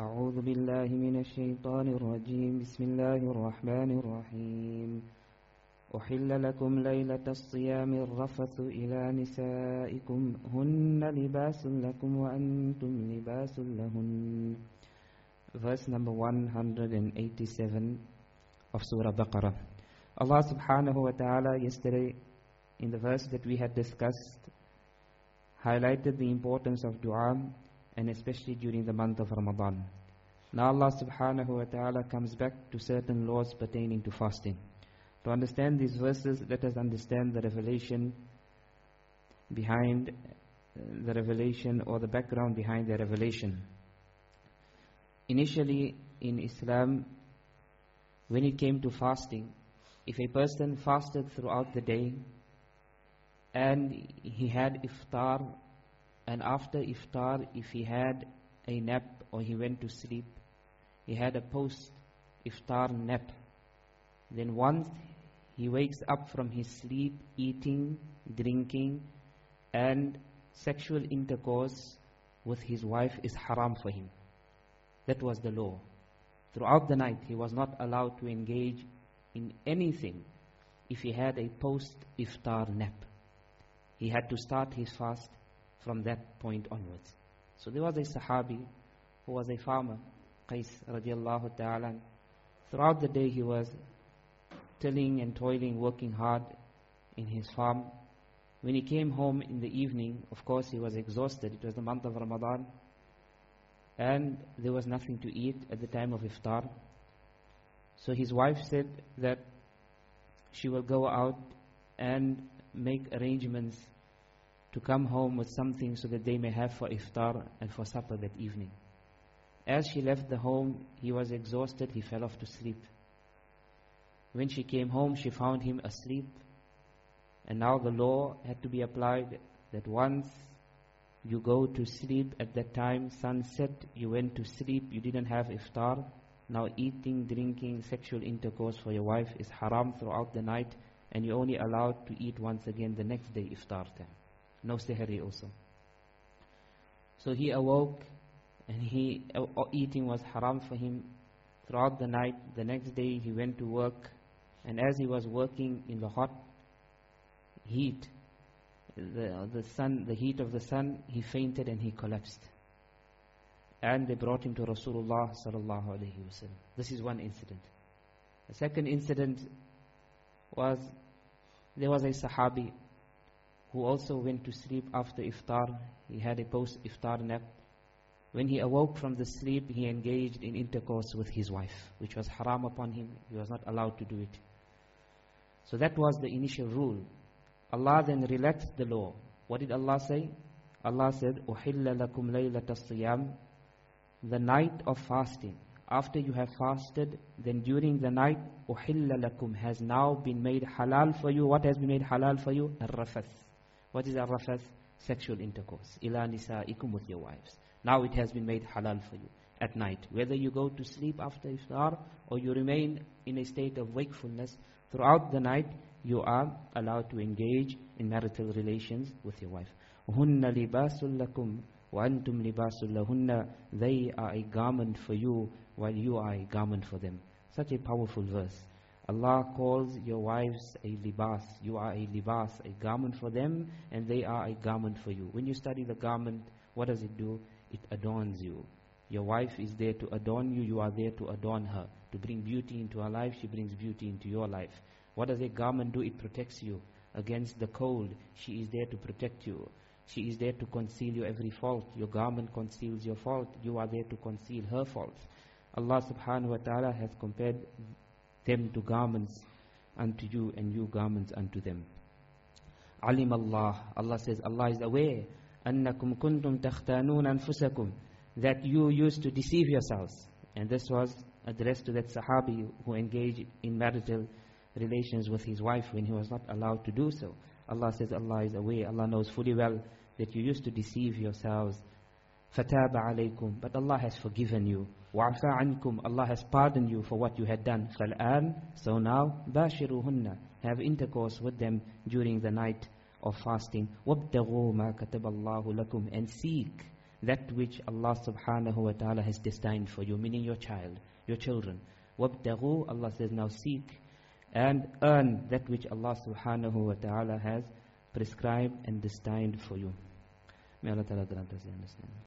أعوذ بالله من الشيطان الرجيم بسم الله الرحمن الرحيم أحل لكم ليلة الصيام الرفث إلى نسائكم هن لباس لكم وأنتم لباس لهن. Verse number 187 of Surah Baqarah. Allah subhanahu wa ta'ala yesterday in the verse that we had discussed highlighted the importance of dua, and especially during the month of Ramadan. Now Allah subhanahu wa ta'ala comes back to certain laws pertaining to fasting. To understand these verses, let us understand the revelation behind the revelation, or the background behind the revelation. Initially in Islam, when it came to fasting, if a person fasted throughout the day and he had iftar, and after iftar, if he had a nap or he went to sleep, he had a post-iftar nap, then once he wakes up from his sleep, eating, drinking, and sexual intercourse with his wife is haram for him. That was the law. Throughout the night, he was not allowed to engage in anything if he had a post-iftar nap. He had to start his fast from that point onwards. So there was a Sahabi who was a farmer, Qais radiallahu ta'ala. Throughout the day he was tilling and toiling, working hard in his farm. When he came home in the evening, of course he was exhausted. It was the month of Ramadan, and there was nothing to eat at the time of iftar. So his wife said that she will go out and make arrangements to come home with something so that they may have for iftar and for supper that evening. As she left the home, he was exhausted, he fell off to sleep. When she came home, she found him asleep. And now the law had to be applied that once you go to sleep at that time, sunset, you went to sleep, you didn't have iftar. Now eating, drinking, sexual intercourse for your wife is haram throughout the night, and you're only allowed to eat once again the next day, iftar time. No sehri also. So he awoke, and eating was haram for him throughout the night. The next day he went to work, and as he was working in the hot heat, the heat of the sun, he fainted and he collapsed. And they brought him to Rasulullah sallallahu alaihi wasallam. This is one incident. The second incident was, there was a Sahabi who also went to sleep after iftar. He had a post-iftar nap. When he awoke from the sleep, he engaged in intercourse with his wife, which was haram upon him. He was not allowed to do it. So that was the initial rule. Allah then relaxed the law. What did Allah say? Allah said, أُحِلَّ لَكُمْ لَيْلَةَ الصِّيَامِ, the night of fasting. After you have fasted, then during the night, أُحِلَّ لَكُمْ has now been made halal for you. What has been made halal for you? Al-Rafath. What is Al-Rafath? Sexual intercourse. إِلَى نِسَائِكُمْ, with your wives. Now it has been made halal for you at night. Whether you go to sleep after iftar or you remain in a state of wakefulness, throughout the night you are allowed to engage in marital relations with your wife. هُنَّ لِبَاسٌ لَكُمْ وَأَنْتُمْ لِبَاسٌ لَهُنَّ, they are a garment for you while you are a garment for them. Such a powerful verse. Allah calls your wives a libas. You are a libas, a garment for them, and they are a garment for you. When you study the garment, what does it do? It adorns you. Your wife is there to adorn you. You are there to adorn her. To bring beauty into her life, she brings beauty into your life. What does a garment do? It protects you against the cold. She is there to protect you. She is there to conceal your every fault. Your garment conceals your fault. You are there to conceal her faults. Allah subhanahu wa ta'ala has compared them to garments unto you, and you garments unto them. Alim Allah. Allah says, Allah is aware. أَنَّكُمْ كُنْتُمْ تَخْتَانُونَ أَنفُسَكُمْ, that you used to deceive yourselves. And this was addressed to that Sahabi who engaged in marital relations with his wife when he was not allowed to do so. Allah says Allah is aware. Allah knows fully well that you used to deceive yourselves. فَتَابَ عَلَيْكُمْ, but Allah has forgiven you. وَعَفَى عَنْكُمْ, Allah has pardoned you for what you had done. فَالْآنَ, so now, بَاشِرُهُنَّ, have intercourse with them during the night of fasting. وَابْتَغُوا مَا كَتَبَ اللَّهُ لَكُمْ, and seek that which Allah subhanahu wa ta'ala has destined for you, meaning your child, your children. وَابْتَغُوا, Allah says, now seek and earn that which Allah subhanahu wa ta'ala has prescribed and destined for you. May Allah ta'ala grant us the understanding.